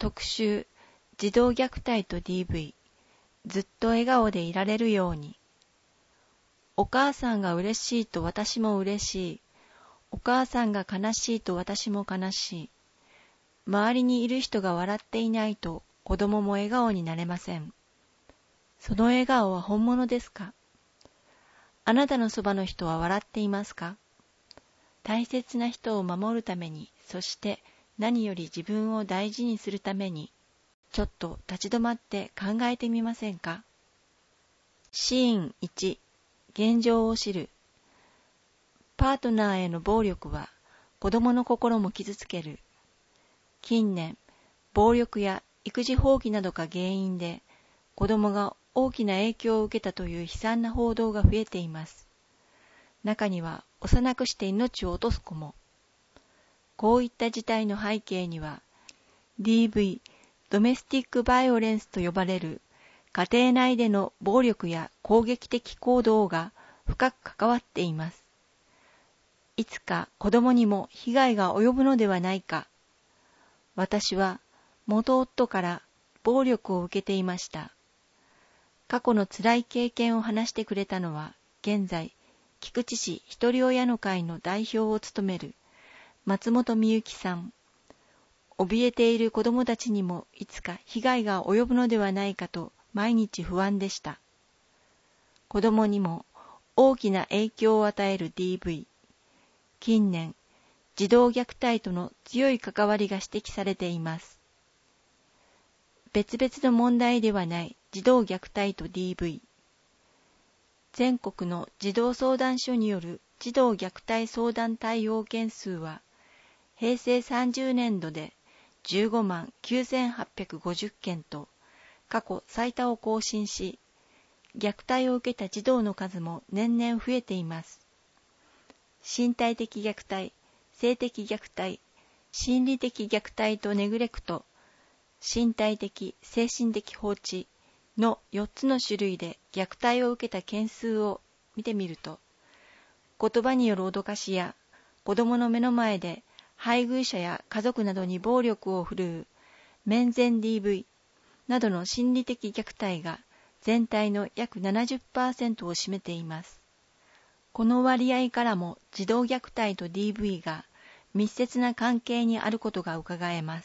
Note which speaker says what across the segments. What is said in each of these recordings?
Speaker 1: 特集、児童虐待と DV、ずっと笑顔でいられるように。お母さんが嬉しいと私も嬉しい。お母さんが悲しいと私も悲しい。周りにいる人が笑っていないと子供も笑顔になれません。その笑顔は本物ですか？あなたのそばの人は笑っていますか？大切な人を守るために、そして何より自分を大事にするために、ちょっと立ち止まって考えてみませんか？シーン1、現状を知る。パートナーへの暴力は子供の心も傷つける。近年、暴力や育児放棄などが原因で子供が大きな影響を受けたという悲惨な報道が増えています。中には幼くして命を落とす子も。こういった事態の背景には DV、ドメスティックバイオレンスと呼ばれる家庭内での暴力や攻撃的行動が深く関わっています。いつか子供にも被害が及ぶのではないか。私は元夫から暴力を受けていました。過去の辛い経験を話してくれたのは、現在、菊池市ひとり親の会の代表を務める松本美幸さん。怯えている子供たちにもいつか被害が及ぶのではないかと毎日不安でした。子供にも大きな影響を与える DV。近年、児童虐待との強い関わりが指摘されています。別々の問題ではない児童虐待と DV。全国の児童相談所による児童虐待相談対応件数は、平成30年度で15万9850件と過去最多を更新し、虐待を受けた児童の数も年々増えています。身体的虐待、性的虐待、心理的虐待とネグレクト、身体的・精神的放置の4つの種類で虐待を受けた件数を見てみると、言葉による脅かしや子供の目の前で配偶者や家族などに暴力を振るう面前 DV などの心理的虐待が全体の約 70% を占めています。この割合からも児童虐待と DV が密接な関係にあることがうかがえます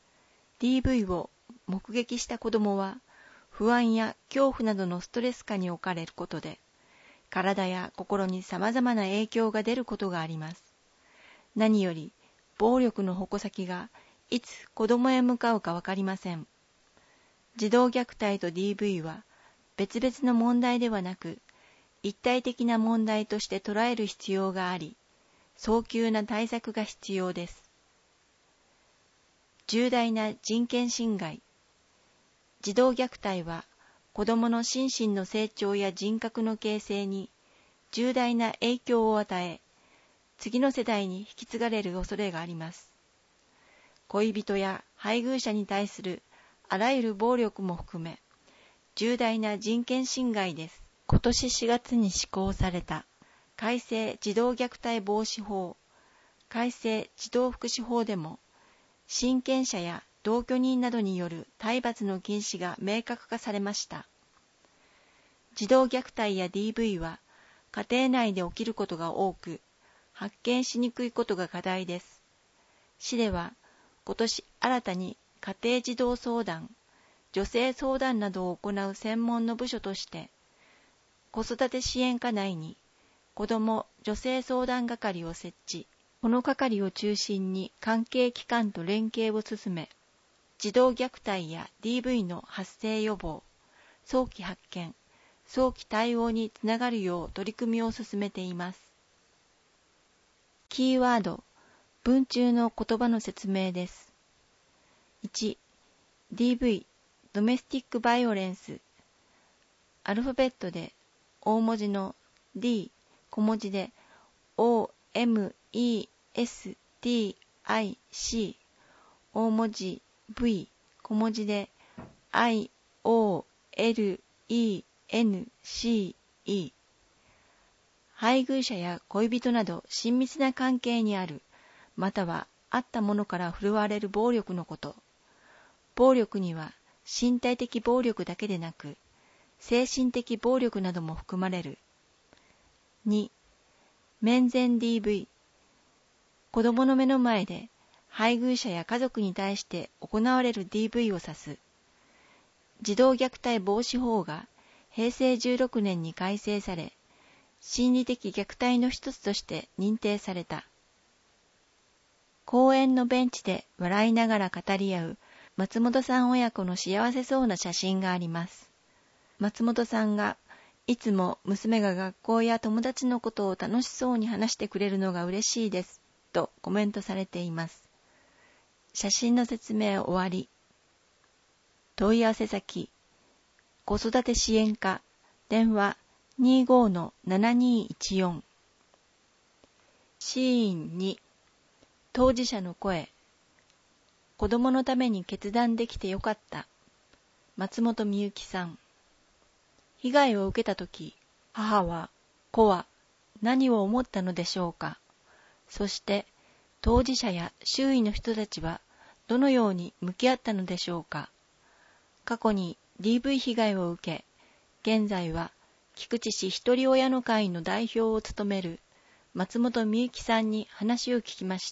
Speaker 1: 。DV を目撃した子どもは不安や恐怖などのストレス下に置かれることで体や心に様々な影響が出ることがあります。何より暴力の矛先がいつ子どもへ向かうかわかりません。児童虐待と DV は別々の問題ではなく一体的な問題として捉える必要があり、早急な対策が必要です。重大な人権侵害。児童虐待は子どもの心身の成長や人格の形成に重大な影響を与え、次の世代に引き継がれる恐れがあります。恋人や配偶者に対するあらゆる暴力も含め、重大な人権侵害です。今年4月に施行された改正児童虐待防止法、改正児童福祉法でも、親権者や同居人などによる体罰の禁止が明確化されました。児童虐待や DV は家庭内で起きることが多く、発見しにくいことが課題です。市では今年新たに家庭児童相談、女性相談などを行う専門の部署として、子育て支援課内に子ども女性相談係を設置。この係を中心に関係機関と連携を進め、児童虐待や DV の発生予防、早期発見、早期対応につながるよう取り組みを進めています。キーワード、文中の言葉の説明です。1、DV、ドメスティックバイオレンス。アルファベットで大文字の D、小文字で OMESTIC、大文字 V、小文字で IOLENCE。配偶者や恋人など親密な関係にある、またはあったものから振るわれる暴力のこと。 暴力には身体的暴力だけでなく、精神的暴力なども含まれる。2、面前 DV。子供の目の前で配偶者や家族に対して行われる DV を指す。児童虐待防止法が平成16年に改正され、心理的虐待の一つとして認定された。公園のベンチで笑いながら語り合う松本さん親子の幸せそうな写真があります。松本さんがいつも娘が学校や友達のことを楽しそうに話してくれるのが嬉しいですとコメントされています。写真の説明終わり。問い合わせ先、子育て支援課、電話 25-7214。シーン2、当事者の声。子供のために決断できてよかった。松本美由紀さん。被害を受けたとき、母は、子は何を思ったのでしょうか。そして、当事者や周囲の人たちはどのように向き合ったのでしょうか。過去に DV 被害を受け、現在は菊池市ひとり親の会の代表を務める松本美由紀さんに話を聞きました。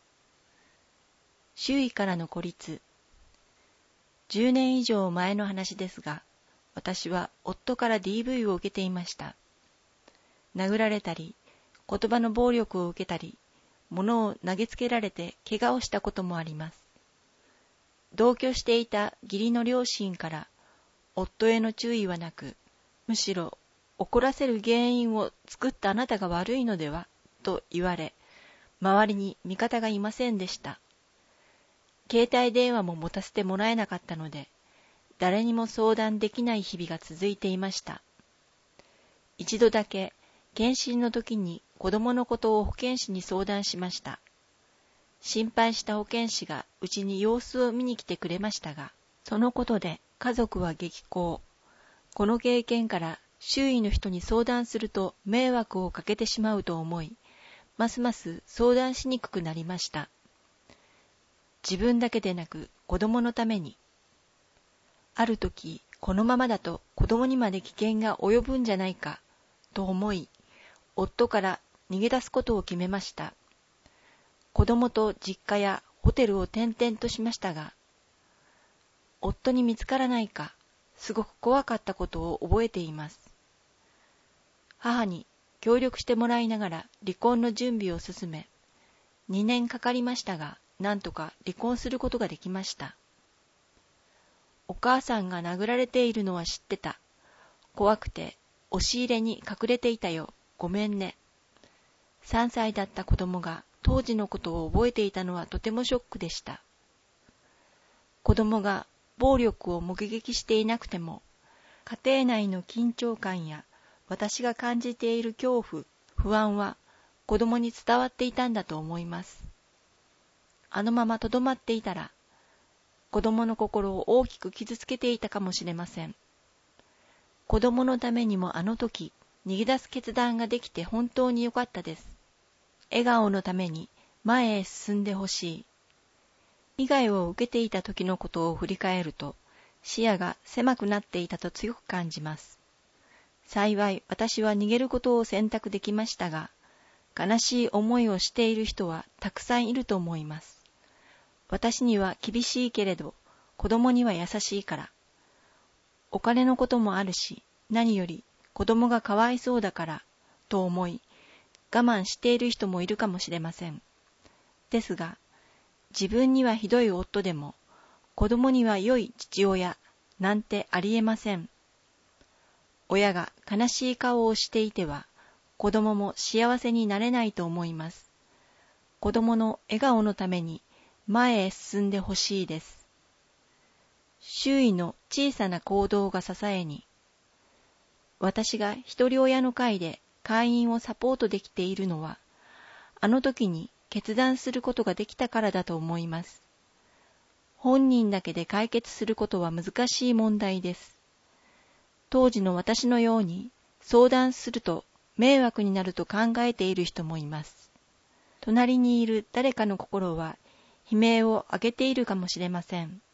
Speaker 1: 周囲からの孤立。10年以上前の話ですが、私は夫から DV を受けていました。殴られたり、言葉の暴力を受けたり、物を投げつけられて怪我をしたこともあります。同居していた義理の両親から夫への注意はなく、むしろ怒らせる原因を作ったあなたが悪いのではと言われ、周りに味方がいませんでした。携帯電話も持たせてもらえなかったので、誰にも相談できない日々が続いていました。一度だけ検診の時に子供のことを保健師に相談しました。心配した保健師がうちに様子を見に来てくれましたが、そのことで家族は激高。この経験から周囲の人に相談すると迷惑をかけてしまうと思い、ますます相談しにくくなりました。自分だけでなく子供のために。ある時、このままだと子供にまで危険が及ぶんじゃないかと思い、夫から逃げ出すことを決めました。子供と実家やホテルを転々としましたが、夫に見つからないか、すごく怖かったことを覚えています。母に協力してもらいながら離婚の準備を進め、2年かかりましたが、なんとか離婚することができました。お母さんが殴られているのは知ってた。怖くて押し入れに隠れていたよ。ごめんね。3歳だった子供が当時のことを覚えていたのはとてもショックでした。子供が暴力を目撃していなくても、家庭内の緊張感や私が感じている恐怖、不安は子供に伝わっていたんだと思います。あのままとどまっていたら、子供の心を大きく傷つけていたかもしれません。子供のためにもあの時、逃げ出す決断ができて本当に良かったです。笑顔のために前へ進んでほしい。被害を受けていた時のことを振り返ると、視野が狭くなっていたと強く感じます。幸い私は逃げることを選択できましたが、悲しい思いをしている人はたくさんいると思います。私には厳しいけれど、子供には優しいから。お金のこともあるし、何より子供がかわいそうだから、と思い、我慢している人もいるかもしれません。ですが、自分にはひどい夫でも、子供には良い父親、なんてありえません。親が悲しい顔をしていては、子供も幸せになれないと思います。子供の笑顔のために、前へ進んでほしいです。周囲の小さな行動が支えに、私が一人親の会で会員をサポートできているのは、あの時に決断することができたからだと思います。本人だけで解決することは難しい問題です。当時の私のように相談すると迷惑になると考えている人もいます。隣にいる誰かの心は悲鳴を上げているかもしれません。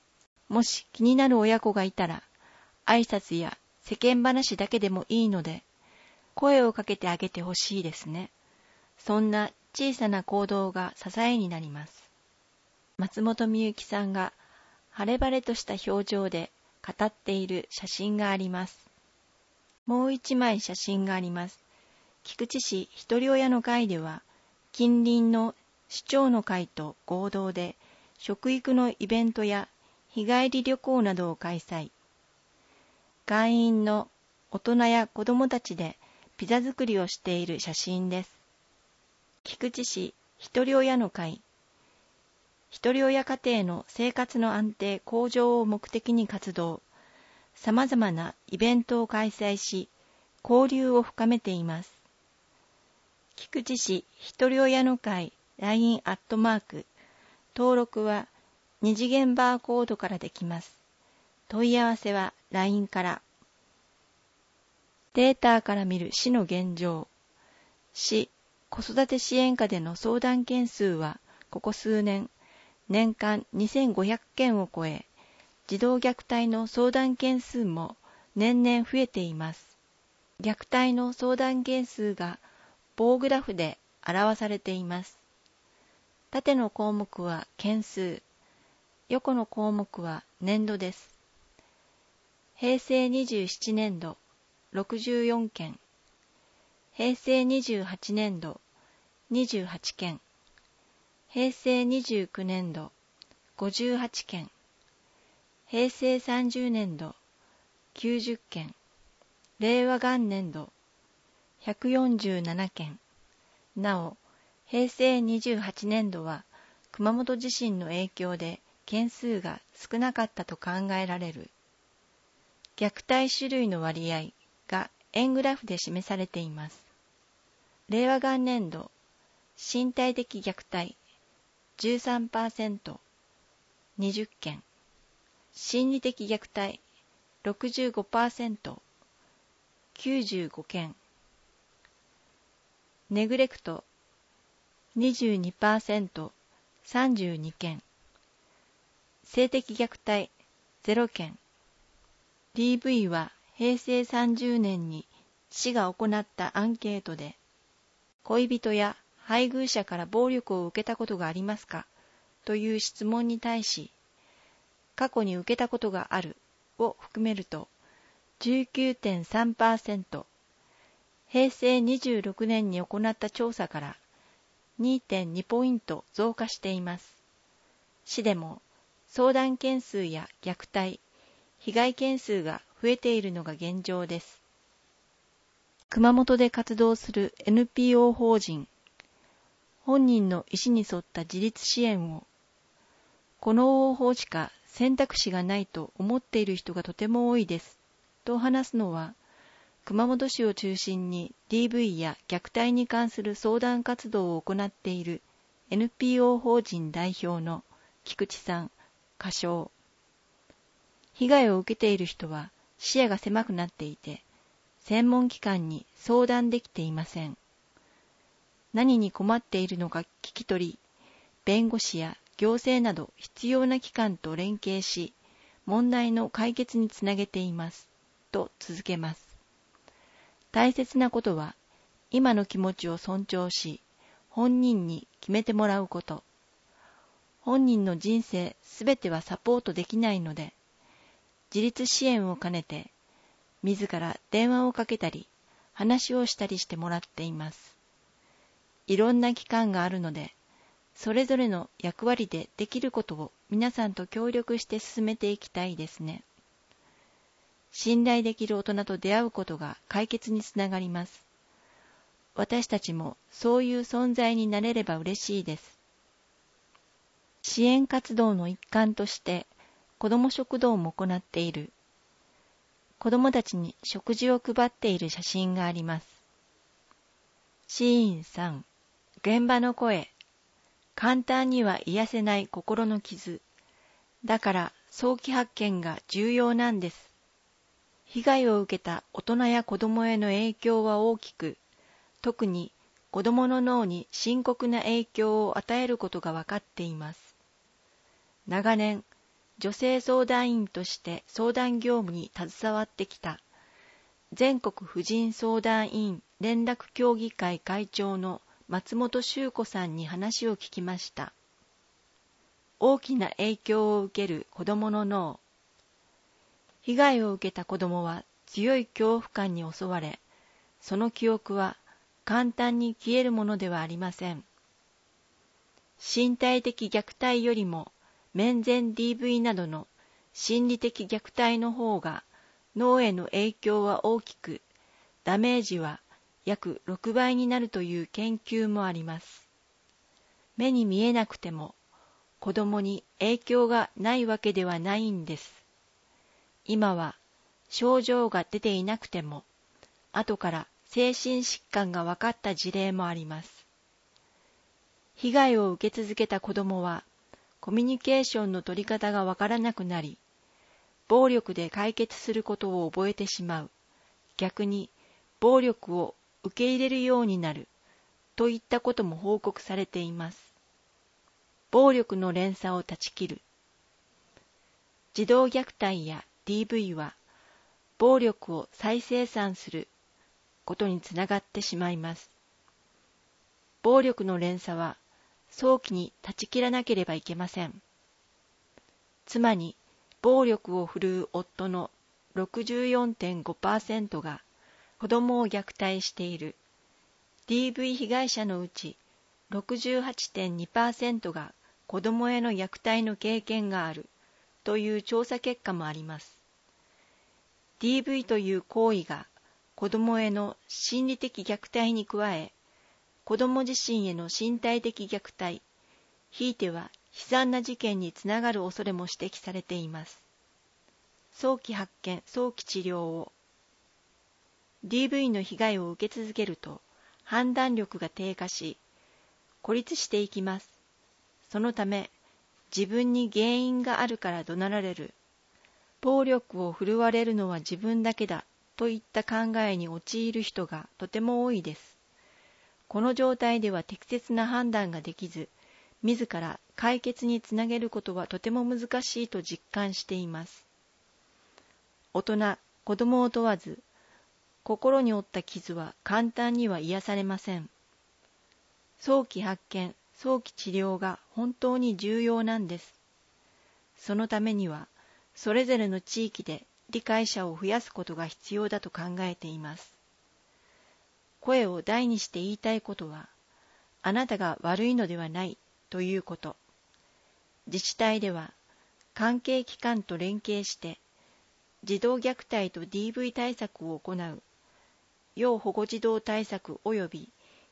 Speaker 1: もし気になる親子がいたら、挨拶や世間話だけでもいいので、声をかけてあげてほしいですね。そんな小さな行動が支えになります。松本美由紀さんが晴れ晴れとした表情で語っている写真があります。もう一枚写真があります。菊池市ひとり親の会では、近隣の市長の会と合同で食育のイベントや日帰り旅行などを開催。会員の大人や子どもたちでピザ作りをしている写真です。菊池市ひとり親の会。ひとり親家庭の生活の安定向上を目的に活動。さまざまなイベントを開催し、交流を深めています。菊池市ひとり親の会 LINE アットマーク。登録は2次元バーコードからできます。問い合わせは LINE から。データから見る市の現状。市子育て支援課での相談件数はここ数年、年間2500件を超え、児童虐待の相談件数も年々増えています。虐待の相談件数が棒グラフで表されています。縦の項目は件数、横の項目は年度です。平成27年度64件、平成28年度28件、平成29年度58件、平成30年度90件、令和元年度147件。なお、平成28年度は熊本地震の影響で件数が少なかったと考えられる。虐待種類の割合が円グラフで示されています。令和元年度、身体的虐待 13%、20件。心理的虐待 65%、95件。ネグレクト 22%、32件。性的虐待0件。DV は平成30年に市が行ったアンケートで、恋人や配偶者から暴力を受けたことがありますかという質問に対し、過去に受けたことがあるを含めると 19.3%、平成26年に行った調査から 2.2 ポイント増加しています。市でも相談件数や虐待、被害件数が増えているのが現状です。熊本で活動する NPO 法人、本人の意思に沿った自立支援を、この方法しか選択肢がないと思っている人がとても多いです、と話すのは、熊本市を中心に DV や虐待に関する相談活動を行っている NPO 法人代表の菊池さん、歌唱。被害を受けている人は視野が狭くなっていて、専門機関に相談できていません。何に困っているのか聞き取り、弁護士や行政など必要な機関と連携し、問題の解決につなげています。と続けます。大切なことは、今の気持ちを尊重し、本人に決めてもらうこと。本人の人生すべてはサポートできないので、自立支援を兼ねて、自ら電話をかけたり、話をしたりしてもらっています。いろんな機関があるので、それぞれの役割でできることを皆さんと協力して進めていきたいですね。信頼できる大人と出会うことが解決につながります。私たちもそういう存在になれれば嬉しいです。支援活動の一環として子ども食堂も行っている。子どもたちに食事を配っている写真があります。シーン3、現場の声。簡単には癒せない心の傷。だから早期発見が重要なんです。被害を受けた大人や子どもへの影響は大きく、特に子どもの脳に深刻な影響を与えることが分かっています。長年、 女性相談員として相談業務に携わってきた全国婦人相談員連絡協議会会長の松本修子さんに話を聞きました。大きな影響を受ける子どもの脳。被害を受けた子どもは強い恐怖感に襲われ、その記憶は簡単に消えるものではありません。身体的虐待よりも面前 DV などの心理的虐待の方が脳への影響は大きく、ダメージは約6倍になるという研究もあります。目に見えなくても子供に影響がないわけではないんです。今は症状が出ていなくても、後から精神疾患が分かった事例もあります。被害を受け続けた子供は、コミュニケーションの取り方が分からなくなり、暴力で解決することを覚えてしまう。逆に暴力を受け入れるようになるといったことも報告されています。暴力の連鎖を断ち切る。児童虐待や DV は暴力を再生産することにつながってしまいます。暴力の連鎖は早期に断ち切らなければいけません。妻に暴力を振るう夫の 64.5% が子供を虐待している。DV 被害者のうち 68.2% が子供への虐待の経験があるという調査結果もあります。DV という行為が子供への心理的虐待に加え、子供自身への身体的虐待、ひいては悲惨な事件につながる恐れも指摘されています。早期発見、早期治療を。DV の被害を受け続けると判断力が低下し、孤立していきます。そのため、自分に原因があるから怒鳴られる。暴力を振るわれるのは自分だけだといった考えに陥る人がとても多いです。この状態では適切な判断ができず、自ら解決につなげることはとても難しいと実感しています。大人、子供を問わず、心に負った傷は簡単には癒されません。早期発見、早期治療が本当に重要なんです。そのためには、それぞれの地域で理解者を増やすことが必要だと考えています。声を大にして言いたいことは、あなたが悪いのではないということ。自治体では、関係機関と連携して、児童虐待と DV 対策を行う、要保護児童対策及び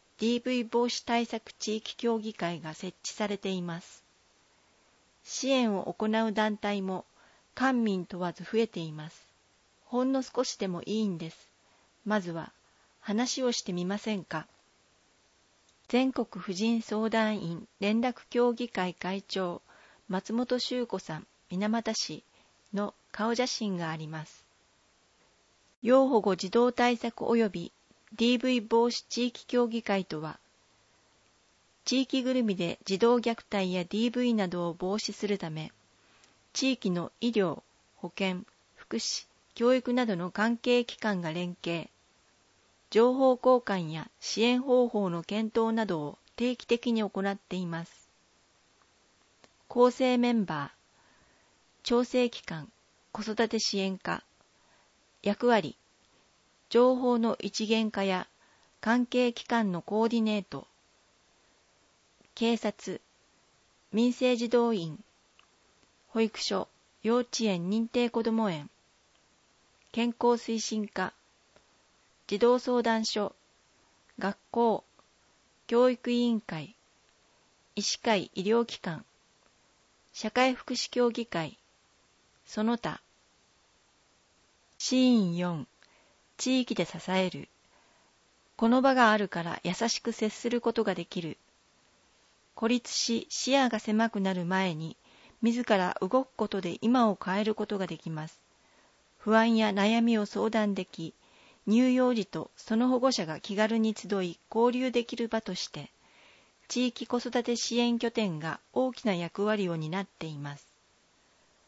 Speaker 1: DV 防止対策地域協議会が設置されています。支援を行う団体も官民問わず増えています。ほんの少しでもいいんです。まずは話をしてみませんか。全国婦人相談員連絡協議会会長松本修子さん、水俣市の顔写真があります。要保護児童対策及び DV 防止地域協議会とは、地域ぐるみで児童虐待や DV などを防止するため、地域の医療、保健、福祉、教育などの関係機関が連携、情報交換や支援方法の検討などを定期的に行っています。構成メンバー、調整機関、子育て支援課、役割、情報の一元化や関係機関のコーディネート、警察、民生児童院、保育所、幼稚園認定こども園、健康推進課、児童相談所、学校、教育委員会、医師会医療機関、社会福祉協議会、その他。シーン4、地域で支える。この場があるから優しく接することができる。孤立し視野が狭くなる前に、自ら動くことで今を変えることができます。不安や悩みを相談でき、乳幼児とその保護者が気軽に集い交流できる場として、地域子育て支援拠点が大きな役割を担っています。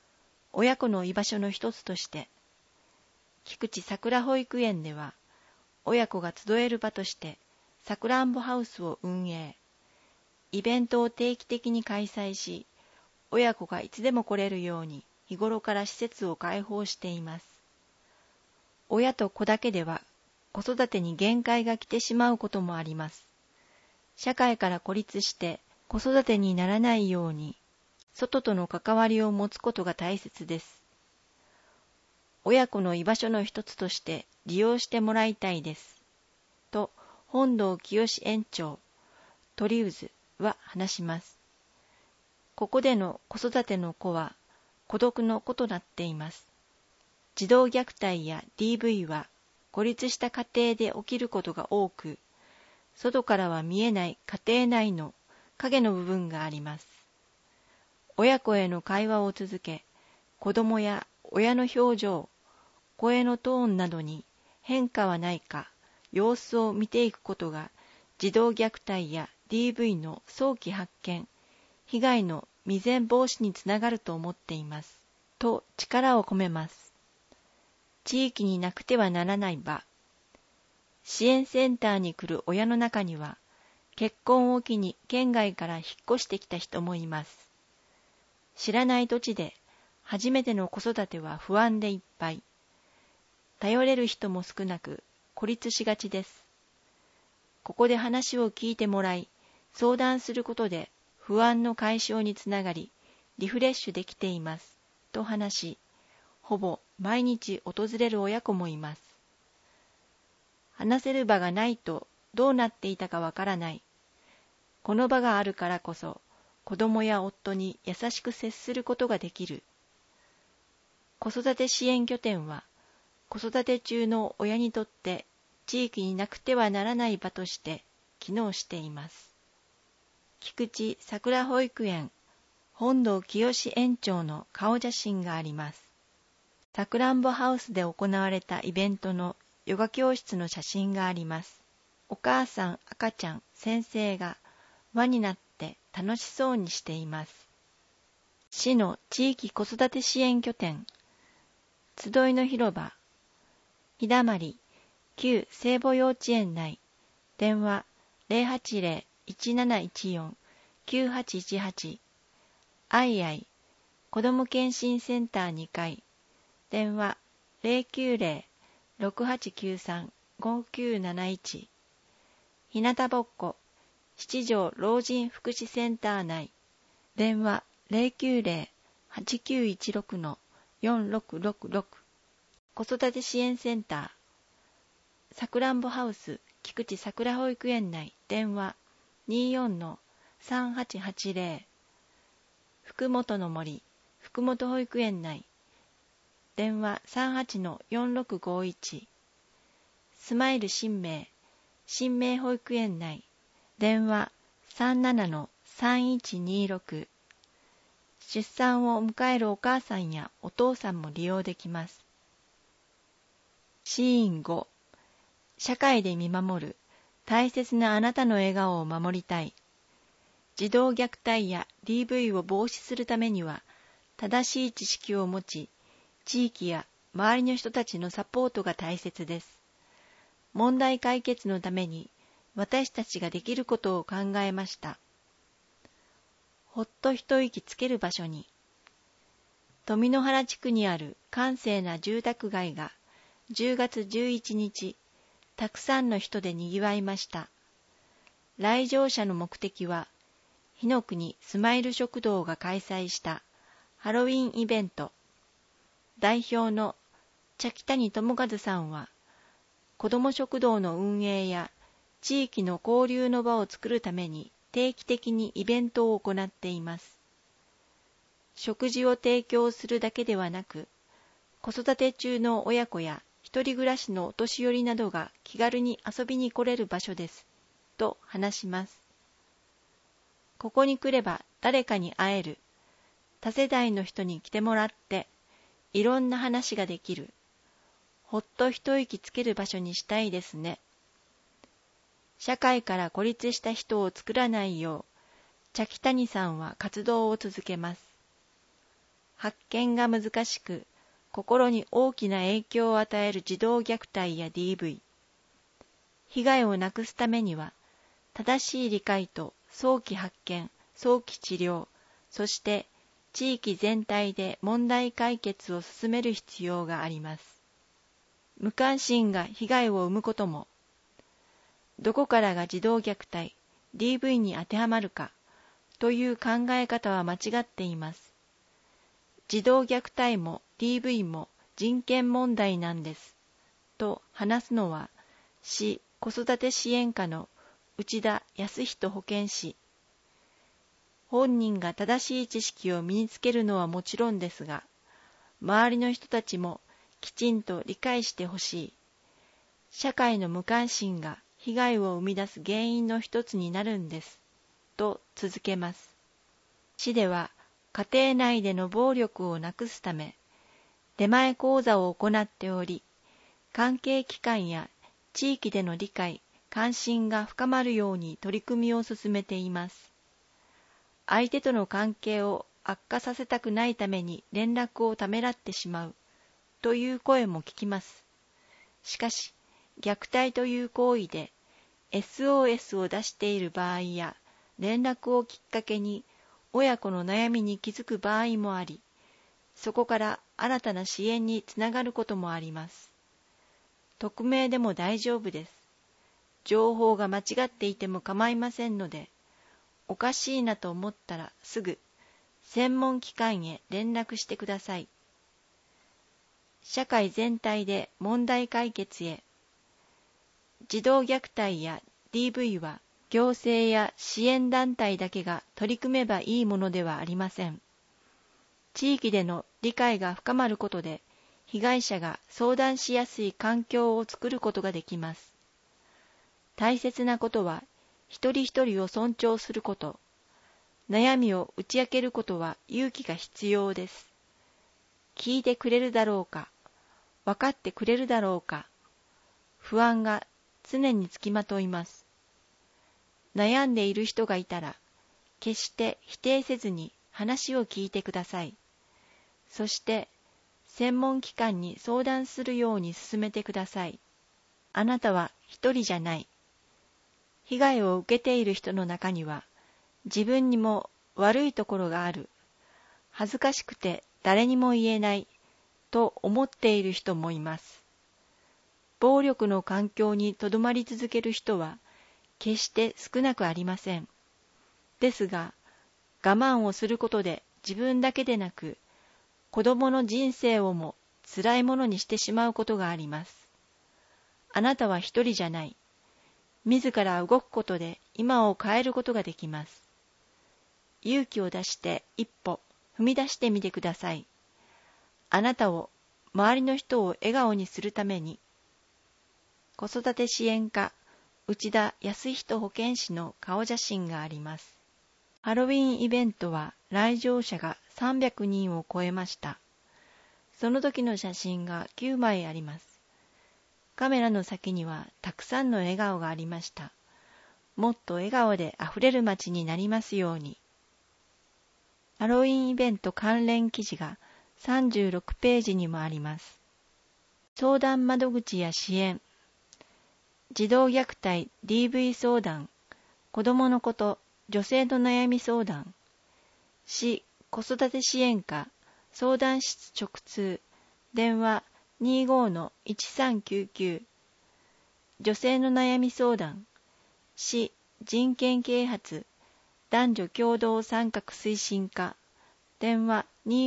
Speaker 1: 親子の居場所の一つとして、菊池さくら保育園では、親子が集える場として、さくらんぼハウスを運営、イベントを定期的に開催し、親子がいつでも来れるように日頃から施設を開放しています。親と子だけでは子育てに限界が来てしまうこともあります。社会から孤立して子育てにならないように、外との関わりを持つことが大切です。親子の居場所の一つとして利用してもらいたいです。と、本堂清園長、鳥渦は話します。ここでの子育ての子は孤独の子となっています。児童虐待や DV は孤立した家庭で起きることが多く、外からは見えない家庭内の影の部分があります。親子への会話を続け、子供や親の表情、声のトーンなどに変化はないか、様子を見ていくことが児童虐待や DV の早期発見、被害の未然防止につながると思っています。と力を込めます。地域になくてはならない場。支援センターに来る親の中には、結婚を機に県外から引っ越してきた人もいます。知らない土地で初めての子育ては不安でいっぱい。頼れる人も少なく孤立しがちです。ここで話を聞いてもらい、相談することで不安の解消につながり、リフレッシュできています。と話し、ほぼ毎日訪れる親子もいます。話せる場がないとどうなっていたかわからない。この場があるからこそ、子供や夫に優しく接することができる。子育て支援拠点は、子育て中の親にとって地域になくてはならない場として機能しています。菊池さくら保育園本堂清園長の顔写真があります。さくらんぼハウスで行われたイベントのヨガ教室の写真があります。お母さん、赤ちゃん、先生が輪になって楽しそうにしています。市の地域子育て支援拠点、集いの広場、ひだまり、旧聖母幼稚園内、電話 080-1714-9818、あいあい、子ども健診センター2階、電話 090-6893-5971、ひなたぼっこ、七条老人福祉センター内、電話 090-8916-4666、子育て支援センター、さくらんぼハウス菊池さくら保育園内、電話 24-3880、福本の森福本保育園内、電話 38-4651、スマイル新明保育園内、電話 37-3126、出産を迎えるお母さんやお父さんも利用できます。シーン5、社会で見守る大切なあなたの笑顔を守りたい。児童虐待や DV を防止するためには、正しい知識を持ち、地域や周りの人たちのサポートが大切です。問題解決のために私たちができることを考えました。ほっと一息つける場所に。富野原地区にある閑静な住宅街が10月11日、たくさんの人でにぎわいました。来場者の目的は、火の国スマイル食堂が開催したハロウィンイベント。代表の茶木谷智和さんは、子ども食堂の運営や地域の交流の場を作るために定期的にイベントを行っています。食事を提供するだけではなく、子育て中の親子や一人暮らしのお年寄りなどが気軽に遊びに来れる場所です、と話します。ここに来れば誰かに会える、多世代の人に来てもらって、いろんな話ができる、ほっと一息つける場所にしたいですね。社会から孤立した人を作らないよう、茶木谷さんは活動を続けます。 発見が難しく、心に大きな影響を与える児童虐待や DV。被害をなくすためには、正しい理解と早期発見、早期治療、そして地域全体で問題解決を進める必要があります。無関心が被害を生むことも、どこからが児童虐待、DV に当てはまるかという考え方は間違っています。児童虐待も DV も人権問題なんです。と話すのは、市子育て支援課の内田康人保健師。本人が正しい知識を身につけるのはもちろんですが、周りの人たちもきちんと理解してほしい。社会の無関心が被害を生み出す原因の一つになるんです。と続けます。市では家庭内での暴力をなくすため、出前講座を行っており、関係機関や地域での理解、関心が深まるように取り組みを進めています。相手との関係を悪化させたくないために連絡をためらってしまうという声も聞きます。しかし、虐待という行為で SOS を出している場合や、連絡をきっかけに親子の悩みに気づく場合もあり、そこから新たな支援につながることもあります。匿名でも大丈夫です。情報が間違っていても構いませんので、おかしいなと思ったらすぐ専門機関へ連絡してください。社会全体で問題解決へ。児童虐待や DV は行政や支援団体だけが取り組めばいいものではありません。地域での理解が深まることで、被害者が相談しやすい環境を作ることができます。大切なことは、一人一人を尊重すること。悩みを打ち明けることは勇気が必要です。聞いてくれるだろうか、分かってくれるだろうか、不安が常につきまといます。悩んでいる人がいたら、決して否定せずに話を聞いてください。そして、専門機関に相談するように進めてください。あなたは一人じゃない。被害を受けている人の中には、自分にも悪いところがある。恥ずかしくて誰にも言えないと思っている人もいます。暴力の環境にとどまり続ける人は決して少なくありません。ですが、我慢をすることで自分だけでなく、子供の人生をも辛いものにしてしまうことがあります。あなたは一人じゃない。自ら動くことで今を変えることができます。勇気を出して一歩踏み出してみてください。あなたを、周りの人を笑顔にするために。子育て支援課内田康人保健師の顔写真があります。ハロウィンイベントは来場者が300人を超えました。その時の写真が9枚あります。カメラの先にはたくさんの笑顔がありました。もっと笑顔であふれる街になりますように。ハロウィンイベント関連記事が36ページにもあります。相談窓口や支援、児童虐待 DV 相談、子どものこと、女性の悩み相談、市子育て支援課相談室直通、電話 25-1399、女性の悩み相談、市人権啓発男女共同参画推進課、電話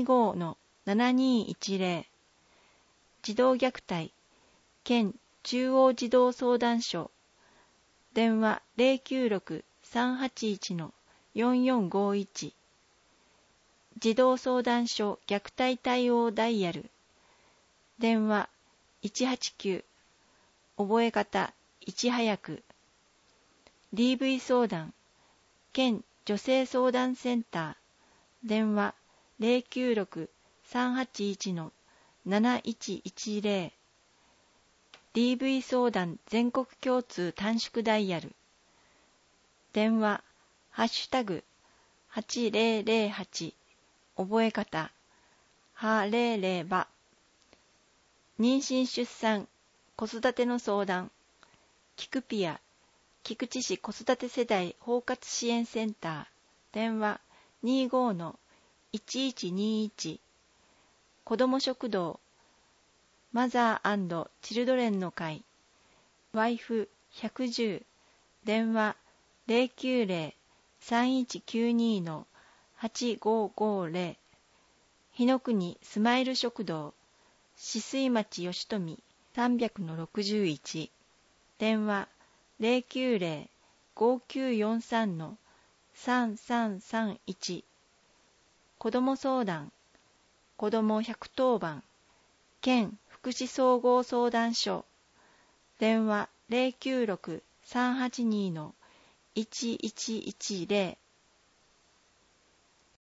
Speaker 1: 25-7210、児童虐待県中央児童相談所、電話 096-381-4451、児童相談所虐待対応ダイヤル、電話189、覚え方いち早く、DV 相談県女性相談センター、電話 096-381-7110、DV 相談全国共通短縮ダイヤル、電話#8008、覚え方はれれば。妊娠出産、子育ての相談。キクピア、菊池市子育て世代包括支援センター。電話 25-1121。子ども食堂、マザー&チルドレンの会。WIFE110。電話 090-3192-8550。日の国スマイル食堂、止水町吉富300-61。電話 090-5943-3331。子ども相談、子ども110番、県福祉総合相談所。電話 096-382-1110。